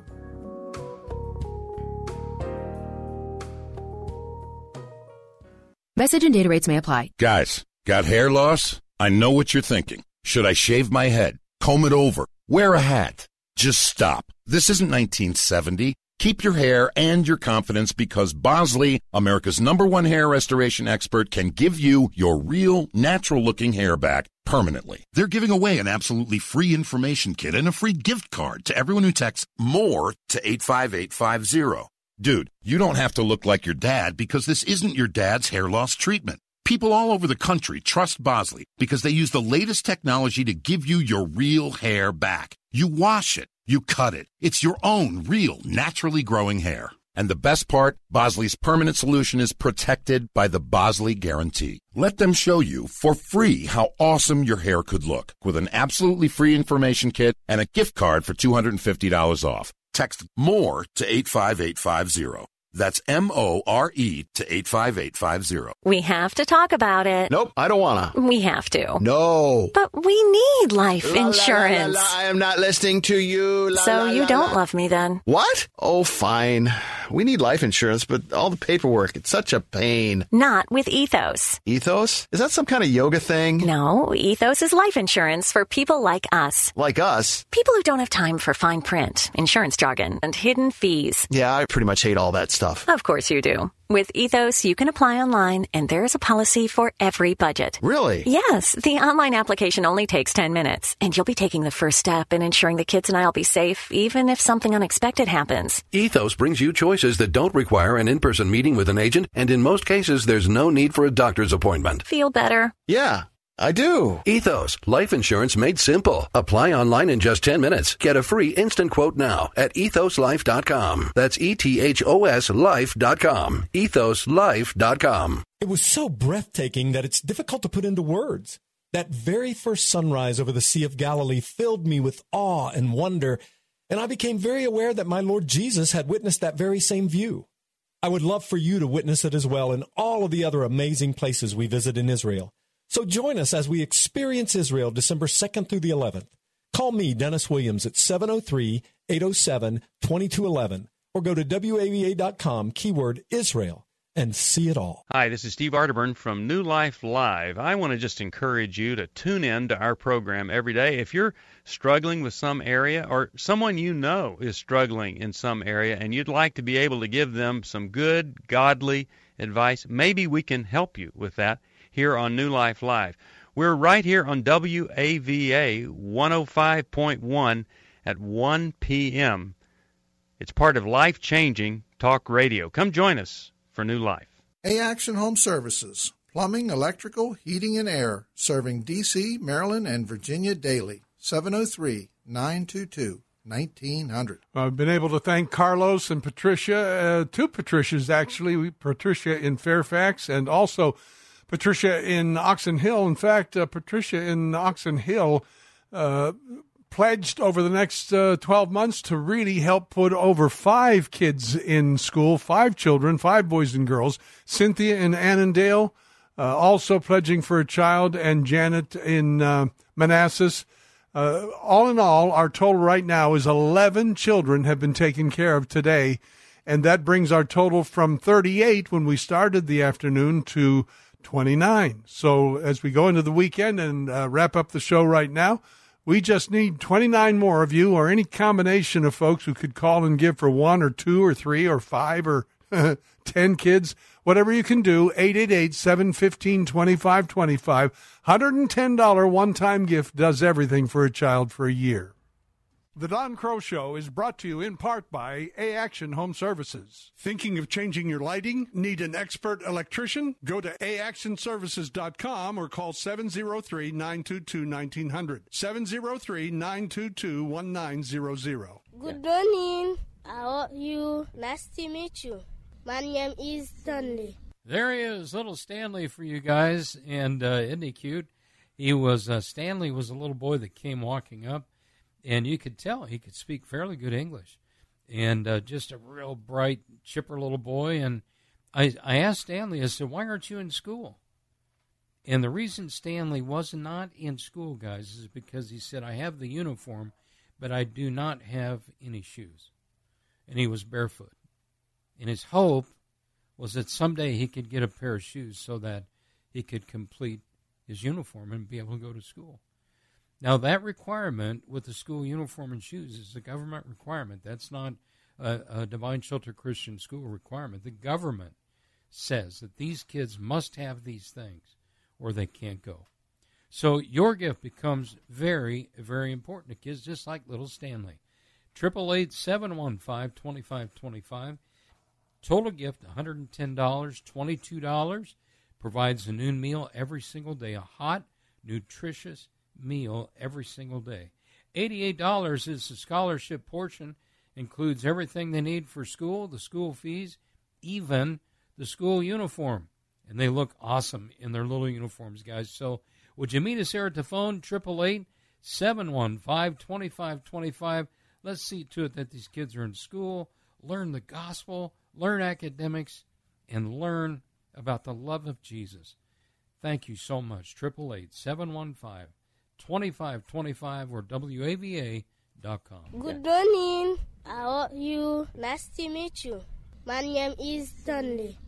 Message and data rates may apply. Guys, got hair loss? I know what you're thinking. Should I shave my head? Comb it over? Wear a hat? Just stop. This isn't nineteen seventy. Keep your hair and your confidence because Bosley, America's number one hair restoration expert, can give you your real, natural-looking hair back permanently. They're giving away an absolutely free information kit and a free gift card to everyone who texts MORE to eight five eight five zero. Dude, you don't have to look like your dad because this isn't your dad's hair loss treatment. People all over the country trust Bosley because they use the latest technology to give you your real hair back. You wash it. You cut it. It's your own real, naturally growing hair. And the best part, Bosley's permanent solution is protected by the Bosley Guarantee. Let them show you for free how awesome your hair could look with an absolutely free information kit and a gift card for two hundred fifty dollars off. Text MORE to eight five eight five zero. That's M O R E to eight five eight five zero. We have to talk about it. Nope, I don't want to. We have to. No. But we need life la, insurance. La, la, la, la. I am not listening to you. La, so la, you la, don't la. love me then? What? Oh, fine. We need life insurance, but all the paperwork, it's such a pain. Not with Ethos. Ethos? Is that some kind of yoga thing? No, Ethos is life insurance for people like us. Like us? People who don't have time for fine print, insurance jargon, and hidden fees. Yeah, I pretty much hate all that stuff. Of course you do. With Ethos, you can apply online, and there's a policy for every budget. Really? Yes. The online application only takes ten minutes, and you'll be taking the first step in ensuring the kids and I will be safe, even if something unexpected happens. Ethos brings you choices that don't require an in-person meeting with an agent, and in most cases, there's no need for a doctor's appointment. Feel better? Yeah. I do. Ethos, life insurance made simple. Apply online in just ten minutes. Get a free instant quote now at ethos life dot com. That's E T H O S life dot com. ethos life dot com. It was so breathtaking that it's difficult to put into words. That very first sunrise over the Sea of Galilee filled me with awe and wonder, and I became very aware that my Lord Jesus had witnessed that very same view. I would love for you to witness it as well in all of the other amazing places we visit in Israel. So join us as we experience Israel December second through the eleventh. Call me, Dennis Williams, at seven oh three, eight oh seven, two two one one or go to W A V A dot com, keyword Israel, and see it all. Hi, this is Steve Arterburn from New Life Live. I want to just encourage you to tune in to our program every day. If you're struggling with some area or someone you know is struggling in some area and you'd like to be able to give them some good, godly advice, maybe we can help you with that here on New Life Live. We're right here on W A V A one oh five point one at one p.m. It's part of life-changing talk radio. Come join us for New Life. A-Action Home Services, plumbing, electrical, heating, and air, serving D C, Maryland, and Virginia daily. seven oh three, nine two two, nineteen hundred. I've been able to thank Carlos and Patricia, uh, two Patricias actually, Patricia in Fairfax and also Patricia in Oxon Hill. In fact, uh, Patricia in Oxon Hill uh, pledged over the next uh, twelve months to really help put over five kids in school, five children, five boys and girls. Cynthia in Annandale, uh, also pledging for a child, and Janet in uh, Manassas. Uh, all in all, our total right now is eleven children have been taken care of today, and that brings our total from thirty-eight when we started the afternoon to twenty-nine. So as we go into the weekend and uh, wrap up the show right now, we just need twenty-nine more of you or any combination of folks who could call and give for one or two or three or five or ten kids, whatever you can do. Eight eight eight, seven one five, two five two five. one hundred ten dollars one-time gift does everything for a child for a year. The Don Crow Show is brought to you in part by A-Action Home Services. Thinking of changing your lighting? Need an expert electrician? Go to a action services dot com or call seven oh three, nine two two, nineteen hundred. seven oh three, nine two two, nineteen hundred. Good morning. How are you? Nice to meet you. My name is Stanley. There he is, little Stanley for you guys, and uh, isn't he cute? He was, uh, Stanley was a little boy that came walking up, and you could tell he could speak fairly good English, and uh, just a real bright, chipper little boy. And I, I asked Stanley, I said, why aren't you in school? And the reason Stanley was not in school, guys, is because he said, I have the uniform, but I do not have any shoes. And he was barefoot. And his hope was that someday he could get a pair of shoes so that he could complete his uniform and be able to go to school. Now, that requirement with the school uniform and shoes is a government requirement. That's not a, a Divine Shelter Christian School requirement. The government says that these kids must have these things or they can't go. So your gift becomes very, very important to kids just like little Stanley. eight eight eight, seven one five, two five two five. Total gift, one hundred ten dollars, twenty-two dollars. Provides a noon meal every single day, a hot, nutritious meal every single day. eighty-eight dollars is the scholarship portion, includes everything they need for school, the school fees, even the school uniform. And they look awesome in their little uniforms, guys. So would you meet us here at the phone, eight eight eight, seven one five, two five two five. Let's see to it that these kids are in school, learn the gospel, learn academics, and learn about the love of Jesus. Thank you so much. eight eight eight, seven one five, two five two five or W A V A dot com. Good morning. How are you? Nice to meet you. My name is Stanley.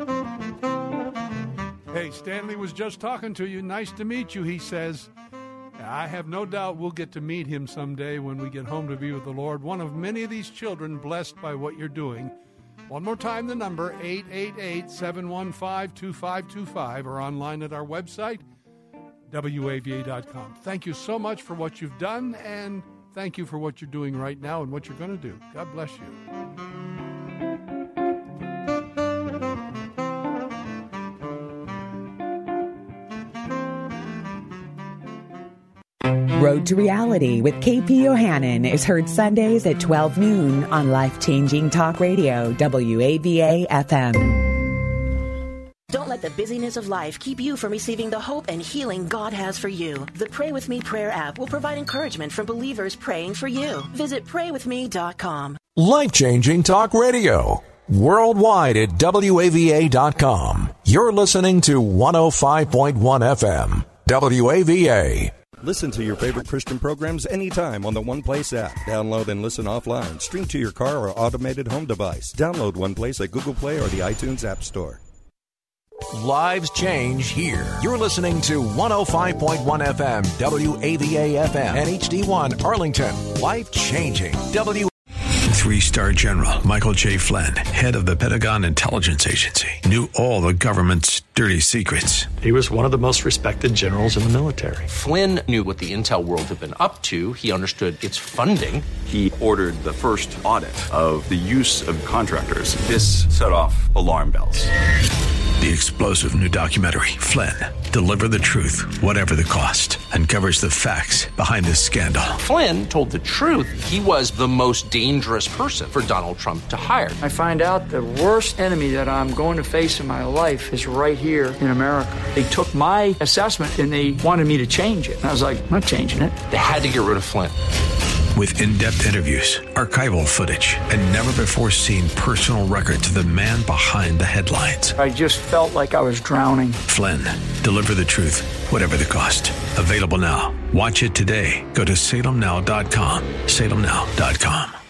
Hey, Stanley was just talking to you. Nice to meet you, he says. I have no doubt we'll get to meet him someday when we get home to be with the Lord. One of many of these children blessed by what you're doing. One more time, the number, eight eight eight, seven one five, two five two five, or online at our website, W A V A dot com. Thank you so much for what you've done, and thank you for what you're doing right now and what you're going to do. God bless you. Road to Reality with K P Yohannan is heard Sundays at twelve noon on Life-Changing Talk Radio, W A V A F M. Don't let the busyness of life keep you from receiving the hope and healing God has for you. The Pray With Me prayer app will provide encouragement from believers praying for you. Visit pray with me dot com. Life-Changing Talk Radio. Worldwide at W A V A dot com. You're listening to one oh five point one F M. W A V A. Listen to your favorite Christian programs anytime on the One Place app. Download and listen offline. Stream to your car or automated home device. Download One Place at Google Play or the iTunes App Store. Lives change here. You're listening to one oh five point one F M, W A V A F M, and H D one Arlington. Life changing. W. Three-star General Michael J. Flynn, head of the Pentagon Intelligence Agency, knew all the government's dirty secrets. He was one of the most respected generals in the military. Flynn knew what the intel world had been up to. He understood its funding. He ordered the first audit of the use of contractors. This set off alarm bells. The explosive new documentary, Flynn, Deliver the Truth, Whatever the Cost, uncovers the facts behind this scandal. Flynn told the truth. He was the most dangerous person for Donald Trump to hire. I find out the worst enemy that I'm going to face in my life is right here in America. They took my assessment and they wanted me to change it. And I was like, I'm not changing it. They had to get rid of Flynn. With in-depth interviews, archival footage, and never-before-seen personal records of the man behind the headlines. I just felt like I was drowning. Flynn, Deliver the Truth, Whatever the Cost. Available now. Watch it today. Go to salem now dot com. salem now dot com.